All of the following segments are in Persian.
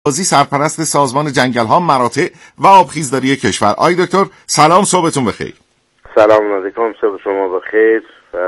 شهبازی، سرپرست سازمان جنگل‌ها، مراتع و آبخیزداری کشور. آقای دکتر سلام، صبحتون بخیر. سلام علیکم، صبح شما بخیر.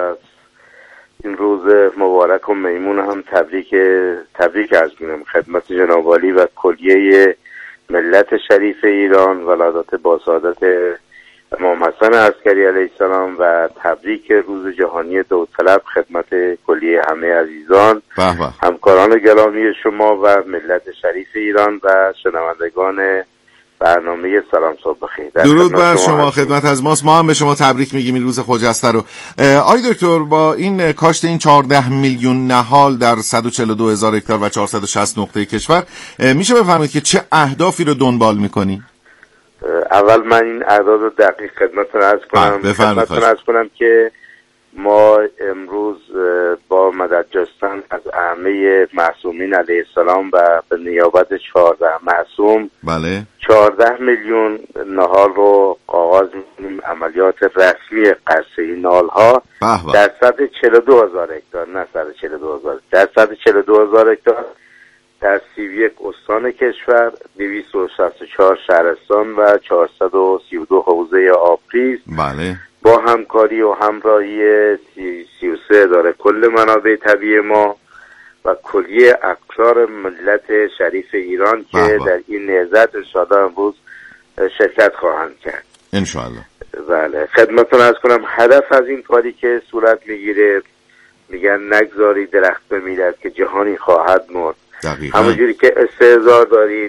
این روز مبارک و میمون هم تبریک عرض می‌کنم خدمت جناب عالی و کلیه ملت شریف ایران، ولادت با سعادت امام حسن عسکری علیه السلام و تبریک روز جهانی داوطلب خدمت کلیه همه عزیزان، همکاران گرامی شما و ملت شریف ایران و شنوندگان برنامه سلام صبح بخیر. درود بر شما، خدمت از ماست. ما هم به شما تبریک میگیم این روز خجسته رو. آقای دکتر، با این کاشت این 14 میلیون نهال در 142,000 هکتار و 460 نقطه کشور، میشه بفرمایید که چه اهدافی رو دنبال میکنی؟ اول من این اعداد رو دقیق خدمتتون عرض کنم که ما امروز با مدد جستن از ائمه معصومین علیه السلام و به نیابت 14 معصوم 14 میلیون نهال رو آغاز می‌کنیم. عملیات رسمی قصر این نهال‌ها در سطح 42,000 هکتار، نه 142,000، در سطح 42,000 هکتار در 31 استان کشور، 264 شهرستان و 432 حوزه آبخیز با همکاری و همراهی 33 اداره کل منابع طبیعی ما و کلیه اقطار ملت شریف ایران که در این نهضت انشاءالله امروز شرکت خواهند کرد انشاءالله. بله، خدمتتون عرض کنم هدف از این کاری که صورت میگیره، میگن نگذاری درخت بمیرد که جهانی خواهد مرد. همونجوری که استحضار دارین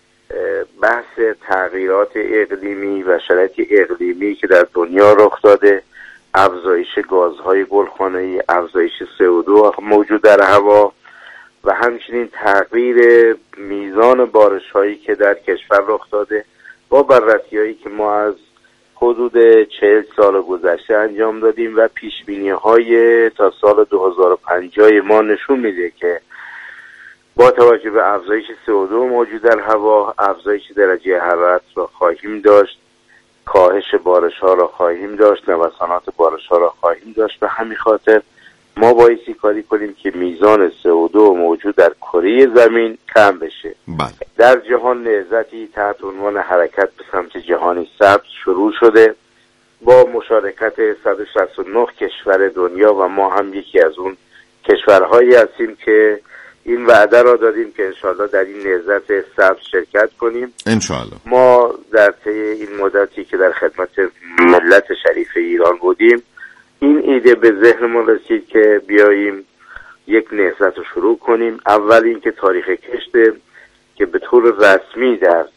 بحث تغییرات اقلیمی و شرایط اقلیمی که در دنیا رخ داده، افزایش گازهای گلخانه‌ای، افزایش CO2 موجود در هوا و همچنین تغییر میزان بارش‌هایی که در کشور رخ داده با بررسی‌هایی که ما از حدود 40 سال گذشته انجام دادیم و پیش‌بینی‌های تا سال 2050 ما نشون میده که با توجه به افزایش CO2 موجود در هوا، افزایش درجه حرارت را خواهیم داشت، کاهش بارش ها را خواهیم داشت، نوسانات بارش ها را خواهیم داشت. به همین خاطر ما بایستی کاری کنیم که میزان CO2 موجود در کره زمین کم بشه. در جهان نهضتی تحت عنوان حرکت به سمت جهانی سبز شروع شده با مشارکت 169 کشور دنیا و ما هم یکی از اون کشورهایی هستیم که این وعده را دادیم که انشاءالله در این نهضت سبز شرکت کنیم انشاءالله. ما در طی این مدتی که در خدمت ملت شریف ایران بودیم این ایده به ذهنمون رسید که بیاییم یک نهضت رو شروع کنیم. اول این که تاریخ کشت که به طور رسمی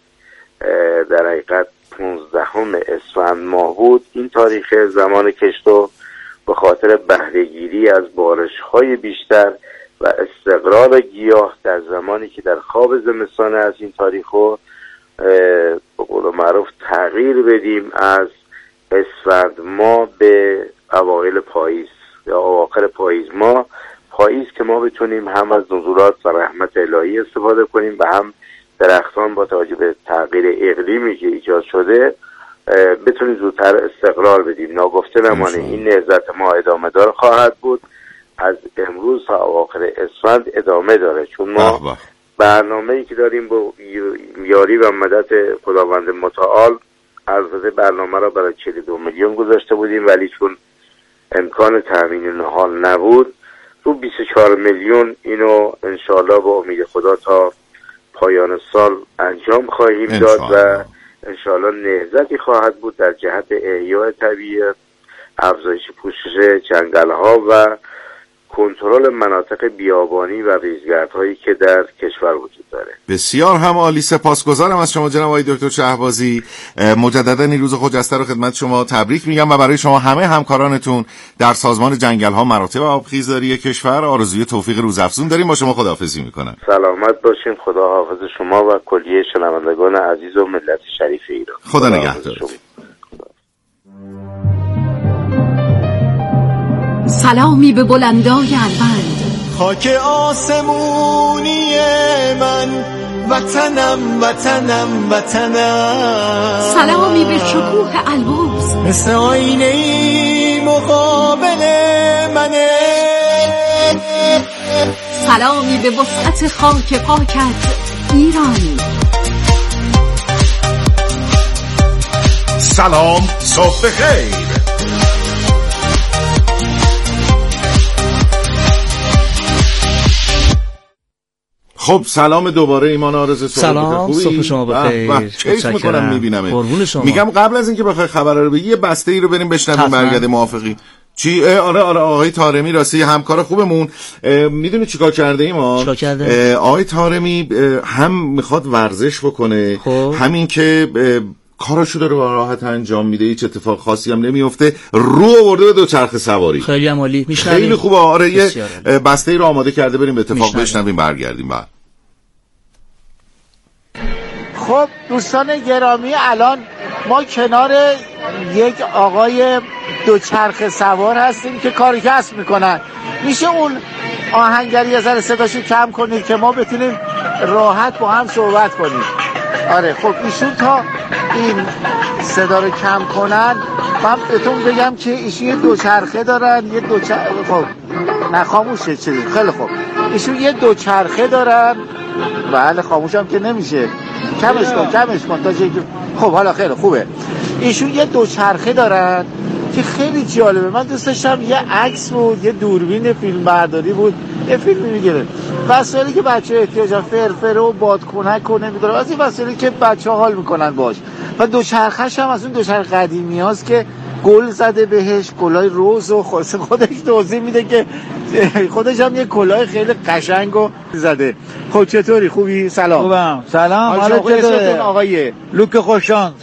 در حقیقت 15 اسفند ماه بود، این تاریخ زمان کشت رو به خاطر بهره‌گیری از بارش‌های بیشتر و استقرار گیاه در زمانی که در خواب زمستان از این تاریخ رو به قول معروف تغییر بدیم از اسفند ماه به اوایل پاییز یا اواخر پاییز ماه، پاییز که ما بتونیم هم از نزولات و رحمت الهی استفاده کنیم و هم درختان با توجه به تغییر اقلیمی که ایجاد شده بتونیم زودتر استقرار بدیم. ناگفته نمانه این نهضت ما ادامه دار خواهد بود، از امروز تا اواخر اسفند ادامه داره، چون ما برنامه‌ای که داریم با یاری و مدد خداوند متعال البته برنامه را برای 42 میلیون گذاشته بودیم، ولی چون امکان تامین نهال نبود رو 24 میلیون اینو انشاءالله با امید خدا تا پایان سال انجام خواهیم داد و انشاءالله نهضتی خواهد بود در جهت احیاء طبیعت، افزایش پوشش جنگل‌ها و کنترل مناطق بیابانی و ریزگردهایی که در کشور وجود داره. بسیار هم عالی، سپاسگزارم از شما جناب آقای دکتر شهبازی. مجددا این روز خجسته رو خدمت شما تبریک میگم و برای شما همه همکارانتون در سازمان جنگل‌ها، مراتع و آبخیزداری کشور آرزوی توفیق روزافزون داریم. با شما خداحافظی میکنم. سلامت باشین. خدا حافظ شما و کلیه شنوندگان عزیز و ملت شریف ایران. خدا نگهدار. سلامی به بلندای الوند، خاک آسمونی من، وطنم وطنم وطنم. سلامی به شکوه البرز، مثل آینه‌ای مقابل منه. سلامی به وسعت خاک پاکت، ایران. سلام صبح خیر. خب سلام دوباره ایمان آرزو. سلام صبح شما بخیر. چیز میکنم میبینم میگم قبل از اینکه بخوای خبر رو بگی یه بسته ای رو بریم بشنویم برگرده موافقی چی؟ آره آقای طارمی راستی همکار خوبمون. میدونی چیکار کرده ایمان؟ چیکار کرده؟ آقای طارمی هم میخواد ورزش بکنه همین که کاراشو داره با راحت انجام میده، هیچ اتفاق خاصی هم نمیفته، رو آورده به دوچرخه سواری. خیلی عالی. میشنویم. خیلی خوبه. آره یه بسته ای رو آماده کرده، بریم به اتفاق بشنویم برگردیم بعد. خب دوستان گرامی، الان ما کنار یک آقای دوچرخه سوار هستیم که کار کسب میکنن. میشه اون آهنگری یه ذره صداشو کم کنید که ما بتونیم راحت با هم صحبت کنیم؟ آره خب ایشون تا این صدا رو کم کنن من بهتون بگم که ایشون یه دوچرخه دارن، یه دوچرخه. خب نخاموشه چیزی. خیلی خب ایشون یه دوچرخه دارن. بله خاموش هم که نمیشه. کمش کن تا چه. خب حالا خیلی خوبه. ایشون یه دوچرخه دارن که خیلی جالبه. من دوست داشتم یه عکس بود، یه دوربین فیلم برداری بود، یه فیلمی میگیره. وسایلی که بچه احتیاج فرفره و بادکنک و نمیدونم، از این وسایلی که بچه‌ها حال میکنن باش. و دوچرخه‌ش هم از اون دوچرخه قدیمیاست که گل زده بهش، کلاه روز و خودش توضیح میده که خودش هم یه کلاه خیلی قشنگو زده. خب چطوری؟ خوبی؟ سلام. خوبم. سلام. حالا چطوره آقای لوک خوششانس؟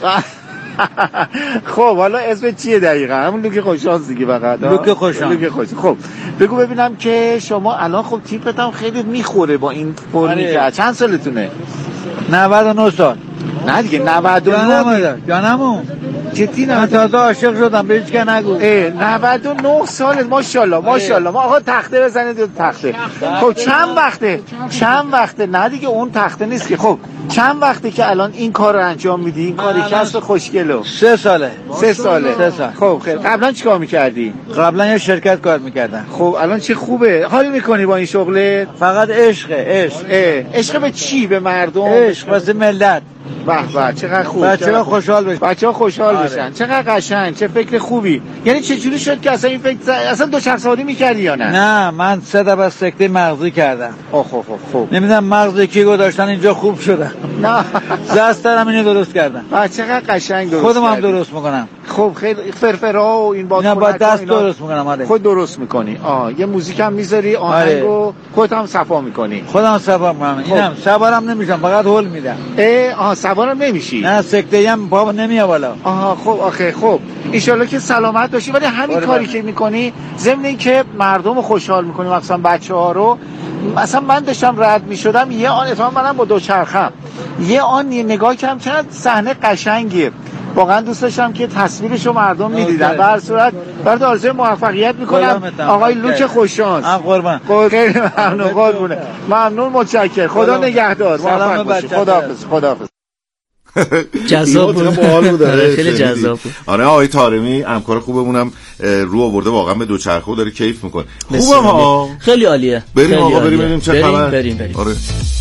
خب حالا اسم چیه دقیقا؟ همون لوک خوششانس دیگه فقط. لوک خوششانس. خب بگو ببینم که شما الان خب تیپت هم خیلی میخوره با این فرمی که چند سالتونه؟ 99 سال. نه دیگه 99 جانمون جدی من تازه عاشق شدم به هیچ که نگو. 99 سالت. ماشاءالله. ما آقا تخته بزنید. تخته. خب چند وقته نه دیگه اون تخته نیست که. خب چند وقته که الان این کار رو انجام میدی؟ این کاری کسب خوشگلو 3 ساله. خب خیلی. قبلا چیکار میکردی؟ قبلا یه شرکت کار میکردم. خب الان چه خوبه. حال میکنی با این شغلت؟ فقط عشق به چی؟ به مردم؟ عشق واسه ملت. به چقدر خوب. بچه‌ها خوشحال بشن. چقدر قشنگ. چه فکر خوبی. یعنی چه جوری شد که اصلا این فکر اصلا دوچرخه سواری می‌کردی یا نه؟ نه من 3 دفعه سکته مغزی کردم. خب نمیدونم مغز کی گذاشتن اینجا خوب شدم. نه دستم اینو درست کردم. چقدر قشنگ درست. خودم هم درست میکنم. خب خیلی فرفرا و این نه با دست درست میکنم. آره خود درست میکنی. یه موزیک هم میذاری، آهنگو خودت هم صفا میکنی. خودم صفا میکنم. اینم سوارم نمیشم، فقط هول میدم. سوارم نمیشی؟ نه سکته هم پا نمیاد بالا. خب آخه خب ان شاءالله که سلامت باشی. ولی همین کاری که میکنی ضمن اینکه مردم رو خوشحال میکنی، مثلا بچه‌ها رو. مثلا من داشتم رد میشدم یه آن اتفاقا منم با دوچرخه‌ام یه آن نگاه کردم چقدر صحنه قشنگیه. واقعا دوست داشتم که تصویرشو مردم میدیدن. به هر صورت برات آرزوی موفقیت میکنم آقای لوک خوششانس. قربان. خیلی ممنون. قربونه. ممنون، متشکرم. خدا نگهدار. سلام بچه‌ها. خداحافظ. جذاب بود. خیلی جذاب بود. آره آقای طارمی همکار خوبمونم رو آورده واقعا به دوچرخه و داره کیف میکنه. خوبه ها. خیلی عالیه. بریم آقا بریم چه خبر. بریم. آره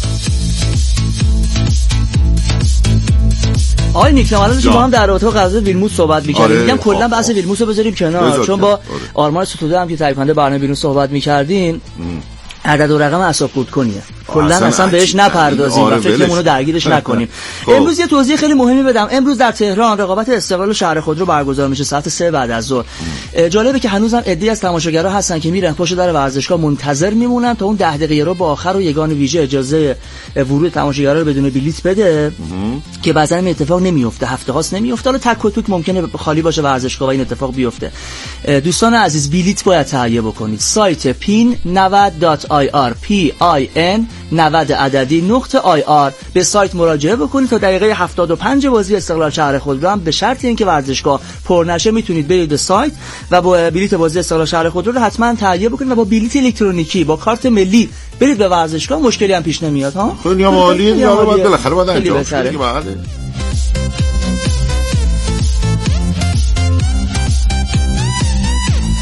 آقای نیکنام الان با هم در اتاق غذا ویلموت صحبت می‌کردیم. میگم کلا بحث ویلموت رو بذاریم کنار، چون با آرمان ستوده هم که تهیه کننده برنامه ویلموت صحبت می‌کردیم. عدد و رقم اعصاب خورد کنیه. کلا اصلا بهش نپردازیم و فکرمون رو درگیرش نکنیم. امروز یه توضیح خیلی مهمی بدم. امروز در تهران رقابت استقلال شهر خودرو برگزار میشه ساعت 3 بعد از ظهر. جالبه که هنوزم عده‌ای از تماشاگرها هستن که میرن پشت در ورزشگاه منتظر میمونن تا اون 10 دقیقه رو با آخر و یگان ویژه اجازه ورود تماشاگرها رو بدون بلیت بده که بعضی این اتفاق نمیفته. هفته هاست نمیفته. حالا تک و توک ممکنه خالی باشه ورزشگاه و این اتفاق بیفته. دوستان عزیز بلیت باید تهیه بکنید. سایت pin90.ir pin 90 عددی .ir به سایت مراجعه بکنید تا دقیقه 75 بازی استقلال شهر خودرو هم به شرط اینکه ورزشگاه پر نشه میتونید برید به سایت و با بلیت بازی استقلال شهر خودرو رو حتما تهیه بکنید و با بلیت الکترونیکی با کارت ملی برید به ورزشگاه. مشکلی هم پیش نمیاد ها. خیلی عالیه. یا باید بالاخره باید انجام شه.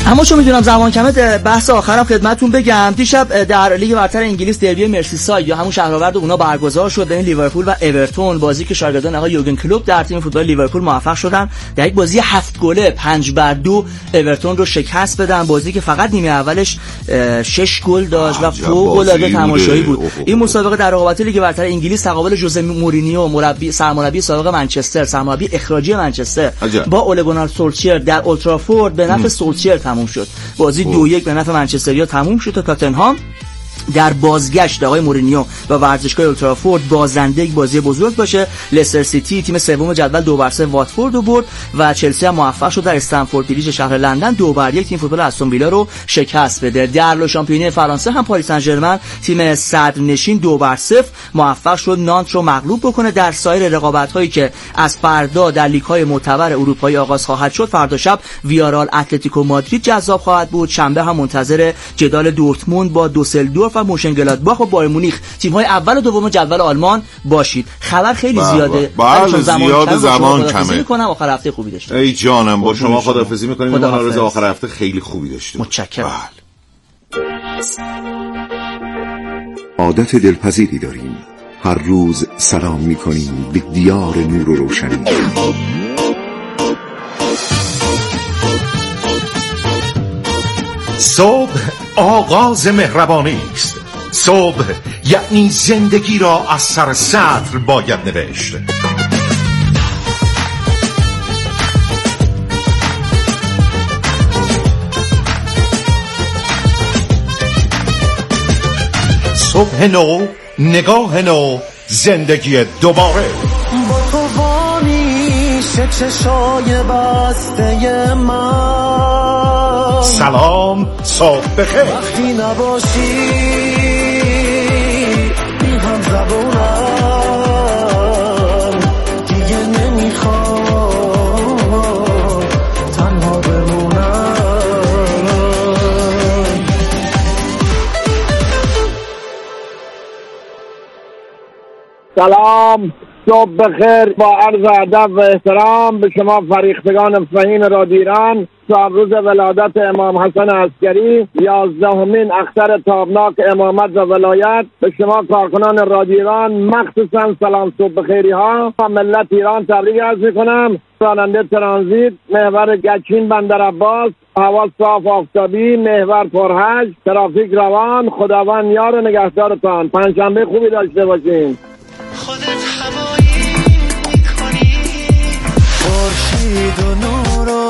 اما چون میدونم زمان کمه، بحث آخرم خدمتتون بگم. دیشب در لیگ برتر انگلیس دربی مرسیساید یا همون شهرآورد اونا برگزار شد بین لیورپول و اورتون، بازی که شاگردان آقای یورگن کلوپ در تیم فوتبال لیورپول موفق شدن در یک بازی 7 گله 5-2 اورتون رو شکست بدن. بازی که فقط نیمه اولش 6 گل داشت و فوق‌العاده تماشایی بود. این مسابقه در رقابت لیگ برتر انگلیس تقابل ژوزه مورینیو، سرمربی سابق منچستر، سرمربی اخراجی منچستر، با اول گونار سولشر در اولترافورد به نفع سولشر تموم شد. بازی 2-1 به نفع منچستریا تموم شد تا تاتنهام در بازگشت آقای مورینیو و ورزشگاه اولترافورد بازنده یک بازی بزرگ باشه. لستر سیتی تیم سوم جدول 2-3 واتفورد رو برد و چلسی هم موفق شد در استنفورد بریج شهر لندن 2-1 تیم فوتبال استون ویلا رو شکست بده. در لا شامپیونی فرانسه هم پاریس سن ژرمن تیم صدرنشین 2-0 موفق شد نانت رو مغلوب بکنه. در سایر رقابت‌هایی که از فردا در لیگ‌های معتبر اروپایی آغاز خواهد شد، فردا شب ویارال اتلتیکو مادرید جذاب خواهد بود. شنبه هم منتظر جدال دورتموند با دوسلدورف و موشنگلادباخ و بایر مونیخ، تیم‌های اول و دوم جدول آلمان باشید. خبر خیلی زیاده، چون زمان کمه. می‌کنم آخر هفته خوبی داشته. ای جانم، با شما خداحافظی می‌کنیم. ما روز آخر هفته خیلی خوبی داشتیم. متشکرم. عادت دلپذیری داریم، هر روز سلام می‌کنیم به دیار نور و روشنی. صبح آغاز مهربانی است. صبح یعنی زندگی را از سر سطر باید نوشت. صبح نو، نگاه نو، زندگی دوباره. با تو وامیشه چشای بسته من. سلام، صبح بخیر. وقتی نباشی بی هم زبونم دیگه نمیخوام تنها بمونم. سلام، صبح بخیر. با عرض ادب و احترام به شما فریختگان فهیم رادیو ایران، صاحب روز ولادت امام حسن عسکری، 11مین اختر تابناک امامت و ولایت، به شما کارکنان رادیو ایران مخصوصا سلام صبح بخیری ها و ملت ایران تبریک عرض میکنم. راننده ترانزیت، محور گچین بندر عباس، هوا صاف آفتابی، محور پرحج، ترافیک روان. خداوند یار و نگهدارتان. پنجشنبه خوبی داشته باشین. خودت هوایی میکنی خورشید و نور و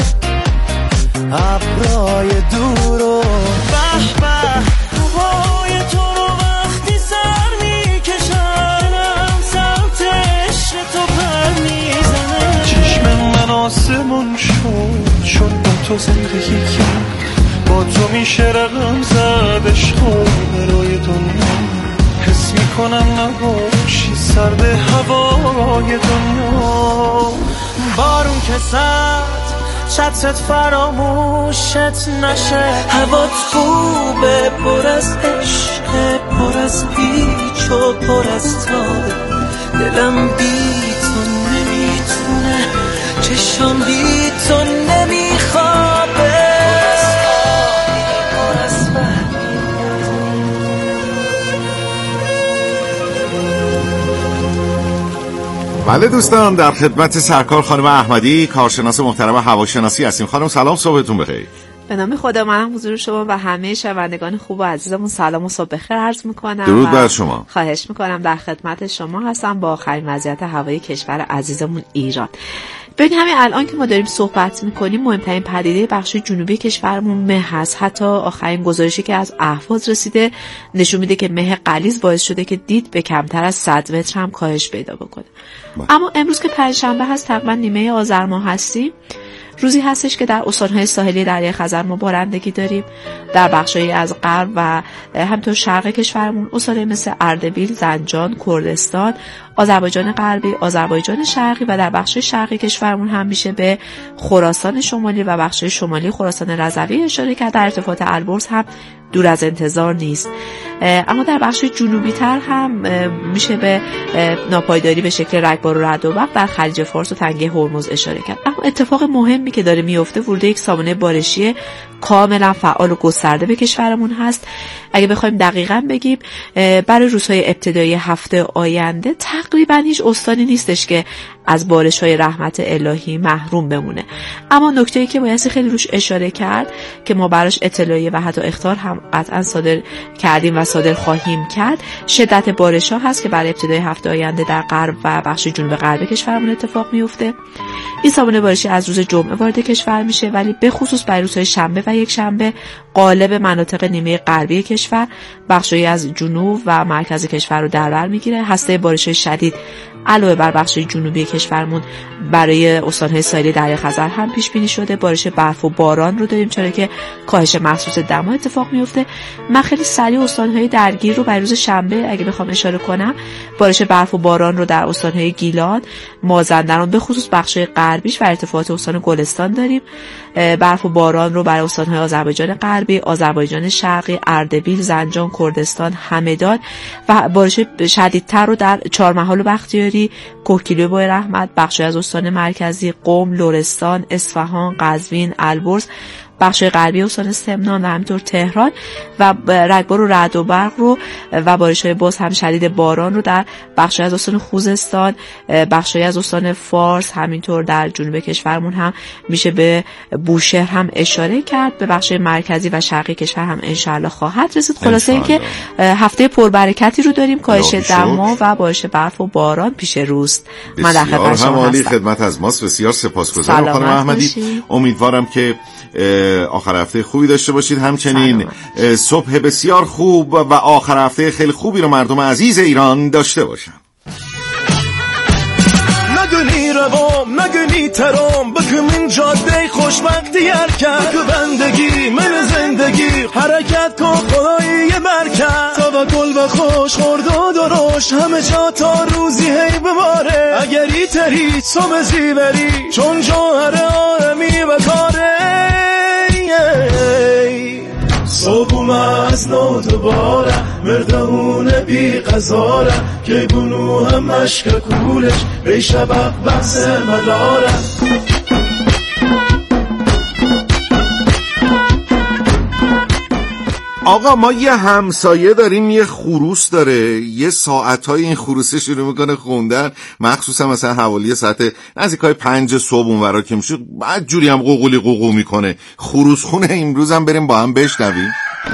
ابرای دور و به به هوای تو رو وقتی سر میکشنم سمت عشق تو پر میزنم. چشم من آسمون شد چون با تو زندگی کرد، با تو میشه رقم زد عشق برای دنیا. حس میکنم نباشی سرد هوای دنیا. بارون که زد چترت فراموشت نشه. هوات خوبه پر از عشق، پر از پیچ و پر از تابه. دلم بی تو نمیتونه، چشم بی تو نمیخوابه. پر از بله دوستان، در خدمت سرکار خانم احمدی، کارشناس محترم هواشناسی هستیم. خانم سلام، صبحتون بخیر. به نام خدا، منم حضور شما و همه شنوندگان خوب و عزیزمون سلام و صبح بخیر عرض میکنم. درود بر شما. خواهش میکنم. در خدمت شما هستم با آخرین وضعیت هوایی کشور عزیزمون ایران. ببین همین الان که ما داریم صحبت میکنیم، مهمترین پدیده بخش جنوبی کشورمون مه هست. حتی آخرین گزارشی که از اهواز رسیده نشون میده که مه غلیظ باعث شده که دید به کمتر از 100 متر هم کاهش پیدا بکنه. اما امروز که پنجشنبه هست، تقریبا نیمه آذر ماه هستیم، روزی هستش که در استان‌های ساحلی دریای خزر ما بارندگی داریم. در بخشایی از غرب و همینطور شرق کشورمون استان‌های مثل اردبیل، زنجان، کردستان، آذربایجان غربی، آذربایجان شرقی و در بخش شرقی کشورمون هم میشه به خراسان شمالی و بخش شمالی خراسان رضوی اشاره کرد. در ارتفاعات البرز هم دور از انتظار نیست. اما در بخش جنوبی تر هم میشه به ناپایداری به شکل رگبار و رعد و برق در خلیج فارس و تنگه هرمز اشاره کرد. اما اتفاق مهمی که داره میفته ورود یک سامانه بارشی کاملا فعال و گسترده به کشورمون هست. اگه بخوایم دقیقاً بگیم برای روزهای ابتدایی هفته آینده تقریبا هیچ استانی نیستش که از بارش‌های رحمت الهی محروم بمونه. اما نکته‌ای که باید خیلی روش اشاره کرد که ما براش اطلاعیه و حتی اخطار هم قطعا صادر کردیم و صادر خواهیم کرد، شدت بارش‌ها هست که برای ابتدای هفته آینده در غرب و بخش جنوب غربی کشورمون اتفاق میفته. این سامانه بارشی از روز جمعه وارد کشور میشه، ولی به خصوص برای روزهای شنبه و یک شنبه غالب مناطق نیمه غربی کشور، بخشی از جنوب و مرکز کشور رو در بر میگیره. هسته بارش‌های شدید علاوه بر بخش جنوبی کشورمون برای استان‌های ساحلی دریاخزر هم پیش بینی شده. بارش برف و باران رو داریم، چرا که کاهش محسوس دما اتفاق میفته. من خیلی سریع استان‌های درگیر رو برای روز شنبه اگه بخوام اشاره کنم، بارش برف و باران رو در استان‌های گیلان، مازندران به خصوص بخش غربیش و ارتفاعات استان گلستان داریم. برف و باران رو برای استان‌های آذربایجان غربی، آذربایجان شرقی، اردبیل، زنجان، کردستان، همدان و بارش شدیدتر رو در چهارمحال و بختیاری، کوهگیلوی بای رحمت، بخشی از استان مرکزی، قم، لرستان، اصفهان، قزوین، البرز، بخش غربی استان سمنان و همینطور تهران و رگبار و رعد و برق رو و بارش‌های باز هم شدید باران رو در بخشی از استان خوزستان، بخشی از استان فارس، همینطور در جنوب کشورمون هم میشه به بوشهر هم اشاره کرد. به بخش مرکزی و شرقی کشور هم انشالله خواهد رسید. خلاصه اینکه هفته پربرکتی رو داریم، کاهش دما و بارش برف و باران پیش روست. من در خدمت شما هستم. خدمت از ماست. بسیار سپاسگزارم خانم احمدی. امیدوارم که آخر هفته خوبی داشته باشید. همچنین صبح بسیار خوب و آخر هفته خیلی خوبی رو مردم عزیز ایران داشته باشن. نگنی روام نگنی ترام بکم این جاده خوشبختی حرکت بکم بندگی من زندگی حرکت کن خدایی برکت توکل و خوش خورد و درشت همه جا تا روزی هی بباره اگری تری سمزی بری چون جوهر آرمی و کاره صبحم از نو دوباره مردهون بی قضاره که بونو هم مشک کولش بی شبق بحث مداره. آقا ما یه همسایه داریم، یه خروس داره، یه ساعتهای این خروسه شروع میکنه خوندن، مخصوصا مثلا حوالی ساعت نزدیکای 5 صبح اونورا که میشه بعد جوری هم قوقولی میکنه. خروس خونه امروز هم بریم با هم بشنویم.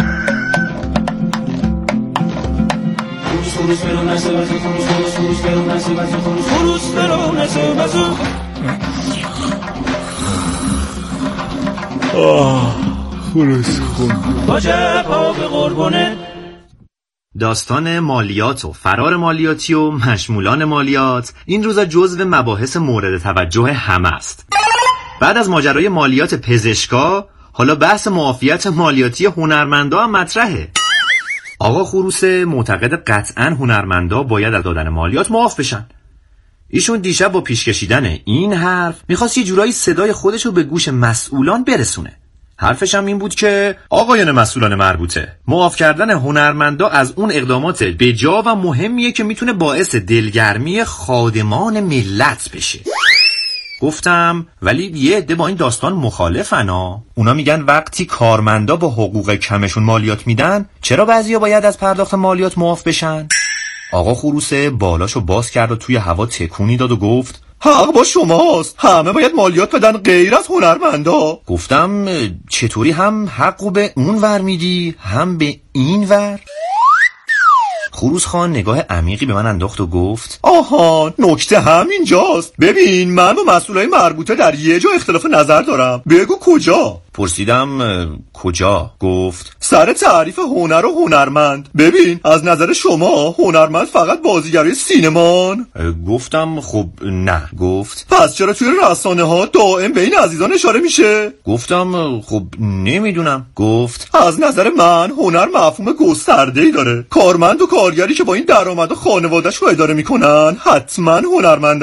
داستان مالیات و فرار مالیاتی و مشمولان مالیات این روزا جزو مباحث مورد توجه همه است. بعد از ماجرای مالیات پزشکا حالا بحث معافیت مالیاتی هنرمندا هم مطرحه. آقا خروسه معتقد قطعاً هنرمندا باید از دادن مالیات معاف بشن. ایشون دیشب با پیش کشیدن این حرف میخواست یه جورایی صدای خودشو به گوش مسئولان برسونه. حرفش هم این بود که آقایان مسئولان مربوطه، معاف کردن هنرمندا از اون اقدامات بجا و مهمیه که میتونه باعث دلگرمی خادمان ملت بشه. گفتم ولی یه عده با این داستان مخالفن ها. اونا میگن وقتی کارمندا با حقوق کمشون مالیات میدن چرا بعضیا باید از پرداخت مالیات معاف بشن؟ آقا خروسه بالاشو باز کرد و توی هوا تکونی داد و گفت حق با شماست، همه باید مالیات بدن غیر از هنرمندا. گفتم چطوری هم حقو به اون ور میدی هم به این ور؟ خروس خان نگاه عمیقی به من انداخت و گفت آها نکته همینجاست. ببین من با مسئولای مربوطه در یه جا اختلاف نظر دارم، بگو کجا؟ پرسیدم کجا؟ گفت سر تعریف هنر و هنرمند. ببین از نظر شما هنرمند فقط بازیگرای سینمان؟ گفتم خب نه. گفت پس چرا توی رسانه ها دائم به این عزیزان اشاره میشه؟ گفتم خب نمیدونم. گفت از نظر من هنر مفهوم گسترده‌ای داره. کارمند و کارگری که با این درآمد خانواده‌اش رو اداره میکنن حتما هنرمندن.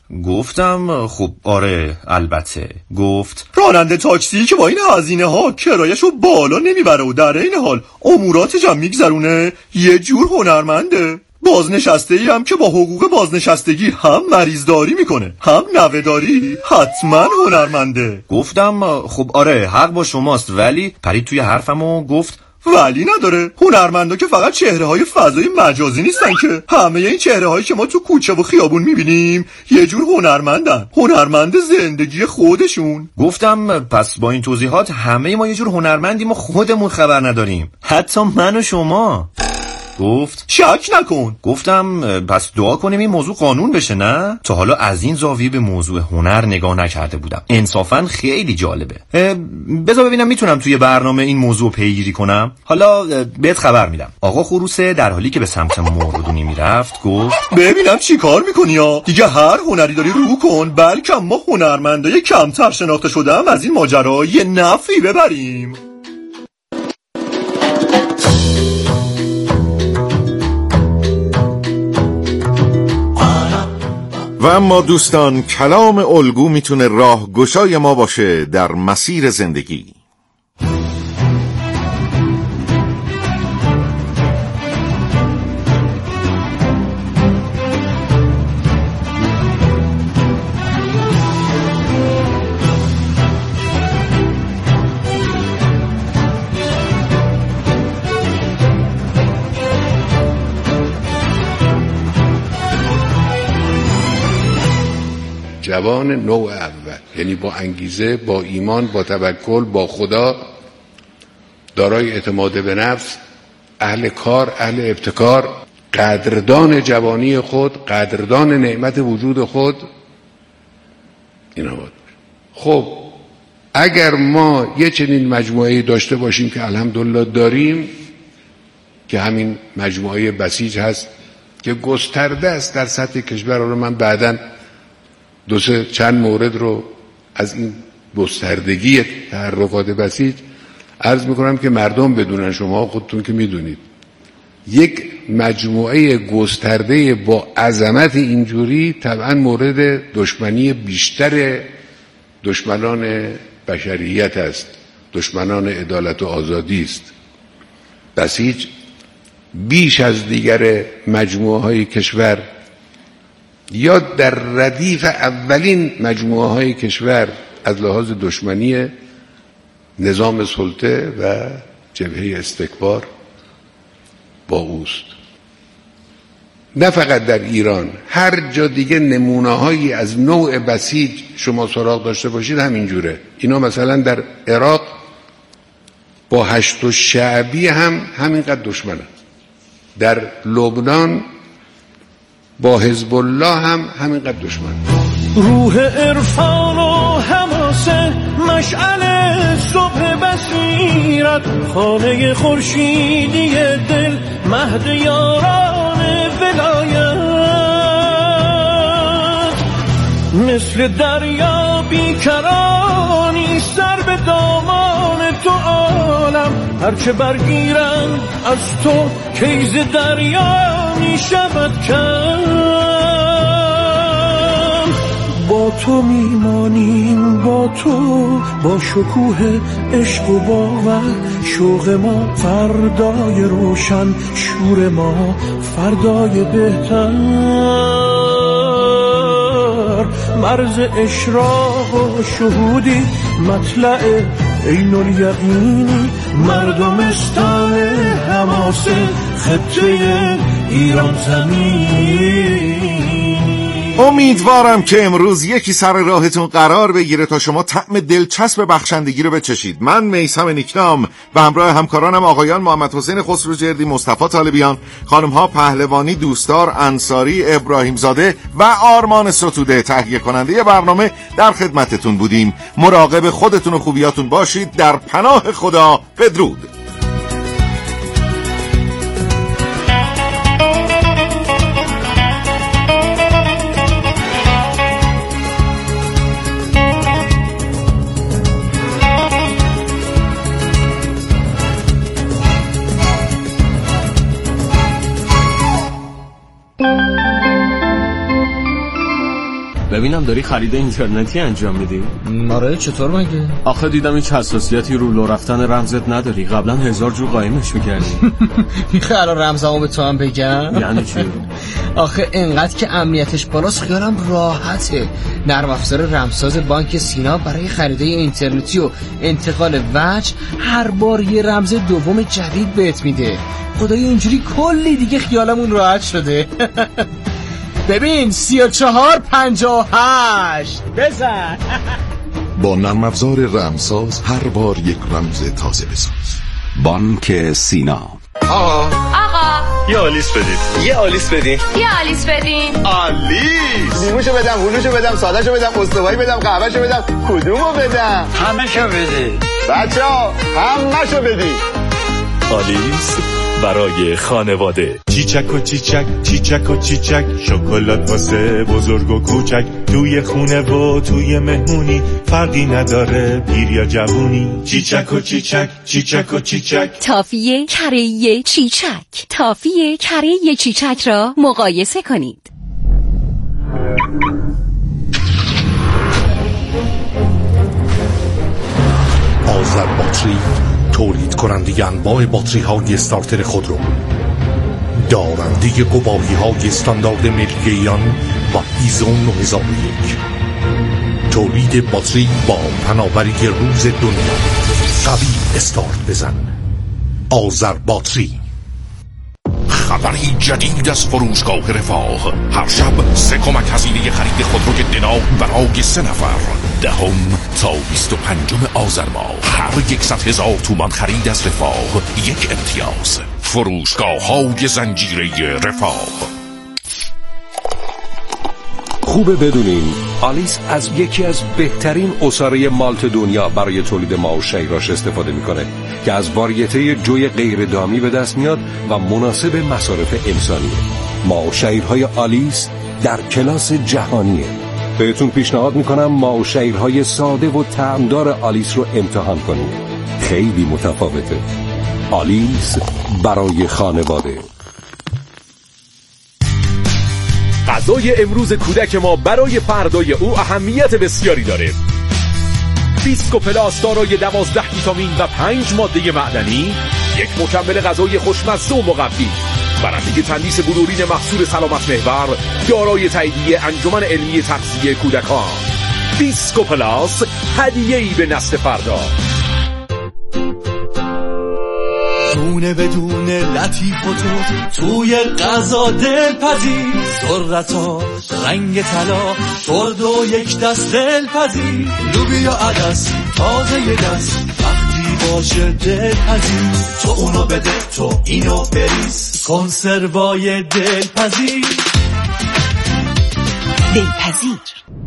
گفتم خب آره البته. گفت راننده تاکسی که با این هزینه ها کرایه‌شو بالا نمیبره و در این حال اموراتش هم میگذرونه یه جور هنرمنده. بازنشسته‌ای هم که با حقوق بازنشستگی هم مریضداری میکنه هم نوه‌داری، حتما هنرمنده. گفتم خب آره حق با شماست، ولی پرید توی حرفم و گفت ولی نداره. هنرمندا که فقط چهره‌های فضای مجازی نیستن که، همه این چهره‌هایی که ما تو کوچه و خیابون میبینیم یه جور هنرمندن، هنرمند زندگی خودشون. گفتم پس با این توضیحات همه ما یه جور هنرمندیم و خودمون خبر نداریم، حتی من و شما. گفت شک نکن. گفتم پس دعا کنیم این موضوع قانون بشه. نه تا حالا از این زاویه به موضوع هنر نگاه نکرده بودم، انصافا خیلی جالبه. بذار ببینم میتونم توی برنامه این موضوع پیگیری کنم. حالا بهت خبر میدم. آقا خروسه در حالی که به سمت موردونی میرفت گفت ببینم چی کار میکنی ها، دیگه هر هنری داری رو کن، بلکه ما هنرمندای کمتر شناخته شده هم از این ماجرا یه نفعی ببریم. و اما دوستان، کلام الگو میتونه راهگشای ما باشه در مسیر زندگی. جوان نوع اول، یعنی با انگیزه، با ایمان، با توکل، با خدا، دارای اعتماد به نفس، اهل کار، اهل ابتکار، قدردان جوانی خود، قدردان نعمت وجود خود، اینا بود. خب اگر ما یه چنین مجموعه داشته باشیم که الحمدلله داریم، که همین مجموعه بسیج هست که گسترده است در سطح کشور، رو من بعداً چند مورد رو از این گستردگی تحرکات بسیج عرض میکنم که مردم بدونن، شما خودتون که میدونید. یک مجموعه گسترده با عظمت اینجوری طبعا مورد دشمنی بیشتر دشمنان بشریت است، دشمنان عدالت و آزادی است. بسیج بیش از دیگر مجموعه های کشور یا در ردیف اولین مجموعه های کشور از لحاظ دشمنی نظام سلطه و جبهه استکبار با اوست. نه فقط در ایران، هر جا دیگه نمونه هایی از نوع بسیج شما سراغ داشته باشید همینجوره. اینا مثلا در عراق با هشت شعبی هم همینقدر دشمنن. در لبنان با حزب الله هم همینقدر دشمن. روح عرفان و حماسه، مشعل صبح بصیرت، خانه خورشیدی دل، مهد یاران ولایت، مثل دریا بیکرانی سر به دامان تو عالم، هرچه برگیرند از تو کیز دریا می شود کم. با تو میمانیم، با تو، با شکوه عشق و باور، شوق ما فردای روشن، شور ما فردای بهتر، مرز اشراق و شهودی، مطلع عین الیقینی، مردمستان حماسه، خطه ایران زمین. امیدوارم که امروز یکی سر راهتون قرار بگیره تا شما طعم دلچسب بخشندگی رو بچشید. من میثم نیکنام و همراه همکارانم آقایان محمد حسین خسروجردی، مصطفی طالبیان، خانم‌ها پهلوانی، دوستدار، انصاری، ابراهیم زاده و آرمان ستوده تهیه کننده برنامه در خدمتتون بودیم. مراقب خودتون و خوبیاتون باشید. در پناه خدا، بدرود. ببینم داری خرید اینترنتی انجام میدی؟ آره چطور مگه؟ آخه دیدم این حساسیتی رو لو رفتن رمزت نداری. قبلا 1000 جور قایمش میکردی. میخوای الان رمزمو به تو هم بگم؟ یعنی چی؟ آخه انقدر که امنیتش بالاست خیالم راحته. نرم افزار رمزساز بانک سینا برای خریدای اینترنتی و انتقال وجه هر بار یه رمز دوم جدید بهت میده. خدای اینجوری کلی دیگه خیالمون راحت شده. ببین 3458 بزن. با نرم افزار رمزساز هر بار یک رمز تازه بساز. بانک سینا. آقا یه آلیس بدید. یه آلیس بدین. یه آلیس بدین. آلیس. لیموشو بدم، هلوشو بدم، سادهشو بدم، استوایی بدم، قهوهشو بدم، کدومو بدم؟ همه‌شو بده. بچه‌ها همه‌شو بدین. آلیس برای خانواده. چیچک و چیچک، چیچک و چیچک، شکلات واسه بزرگ و کوچک، توی خونه و توی مهمونی فرقی نداره پیر یا جوونی. چیچک و چیچک، چیچک و چیچک. تافیه کره چیچک. تافیه کره چیچک را مقایسه کنید. آذر باتری تولید کننده انواع باتری های استارتر خودرو، دارنده گواهی های استاندارد ملی ایران و ایزو 9001. تولید باتری با پناوری روز دنیا. قوی استارت بزن. آذر باتری. خبری جدید از فروشگاه رفاه. هر شب 3 کمک هزینه خرید خودروی دنا برای 3 نفر. 10 تا 25 آذر ماه هر 100,000 تومان خرید از رفاه 1 امتیاز. فروشگاه های زنجیره رفاه. خوبه بدونین آلیس از یکی از بهترین عصاره مالت دنیا برای تولید ماه و شیراش استفاده میکنه که از واریته جوی غیر دامی به دست میاد و مناسب مصارف انسانیه. ماه و شیرهای آلیس در کلاس جهانیه. بهتون پیشنهاد میکنم ماه و شیرهای ساده و طعمدار آلیس رو امتحان کنید. خیلی متفاوته. آلیس برای خانواده. غذای امروز کودک ما برای فردای او اهمیت بسیاری داره. بیسکوپلاس دارای 12 ویتامین و 5 ماده معدنی، یک مکمل غذایی خوشمزه و مقوی، برنده تندیس بلورین محصول سلامت محور، دارای تاییدیه انجمن علمی تغذیه کودکان. بیسکوپلاس، هدیه‌ای به نسل فردا. دونه بدونه لطیف و توی غذا دلپذیر، ذرتا رنگ طلا شرد و یک دست دلپذیر، لوبیا عدس تازه یه دست وقتی باشه دلپذیر، تو اونو بده تو اینو بریز، کنسروای دلپذیر. دلپذیر.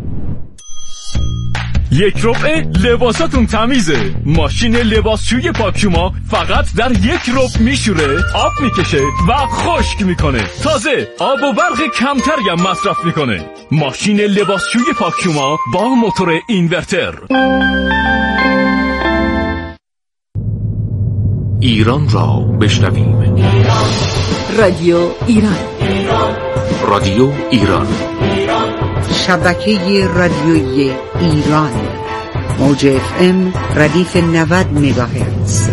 1 ربع لباساتون تمیزه. ماشین لباسشوی پاکیوما فقط در 1 ربع میشوره، آب میکشه و خشک میکنه. تازه آب و برق کمتری هم مصرف میکنه. ماشین لباسشوی پاکیوما با موتور اینورتر. ایران را بشنویم. رادیو ایران. رادیو ایران. شبکه رادیویی ایران. موج FM ردیف 90 مگاهرتز.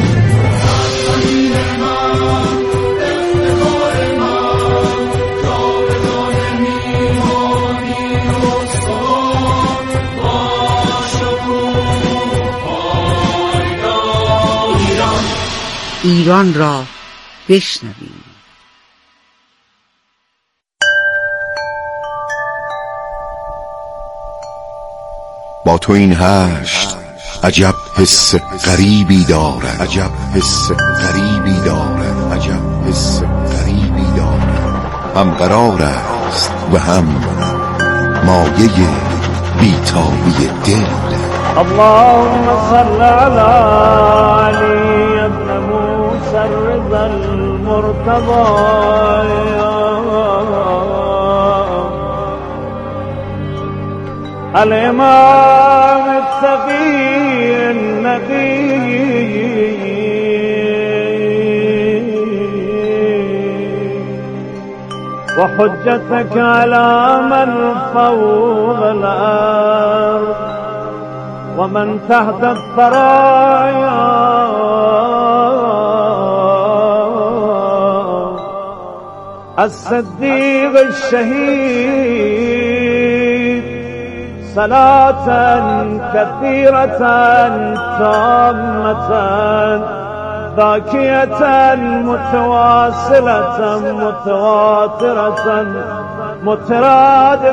ایران را بشنویم. با تو این هشت عجب حس غریبی دارد، عجب حس غریبی دارد، عجب حس غریبی دارد. هم قرار است و هم مایه بیتابی دل. اللهم صل على علي ابن موسى الرضا المرتضى الإمام التقي النقي وحجتك على من فوق الأرض ومن تحت الثرايا الصديق الشهيد صلاة كثيرة تامة ذاكية متواصلة متواترة مترادفة